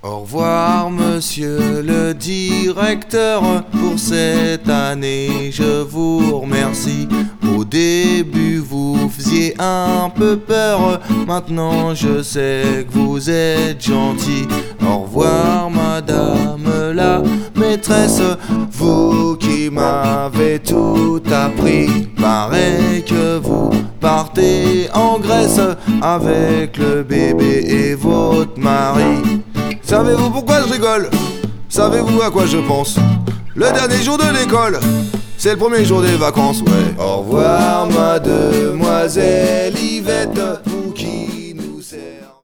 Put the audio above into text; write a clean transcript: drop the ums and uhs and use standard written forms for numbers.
Au revoir monsieur le directeur, pour cette année je vous remercie. Au début vous faisiez un peu peur, maintenant je sais que vous êtes gentil. Au revoir madame la maîtresse, vous qui m'avez tout appris. Paraît que vous partez en Grèce avec le bébé et votre mari. Savez-vous pourquoi je rigole? Savez-vous à quoi je pense? Le dernier jour de l'école, c'est le premier jour des vacances, ouais. Au revoir mademoiselle Yvette, vous qui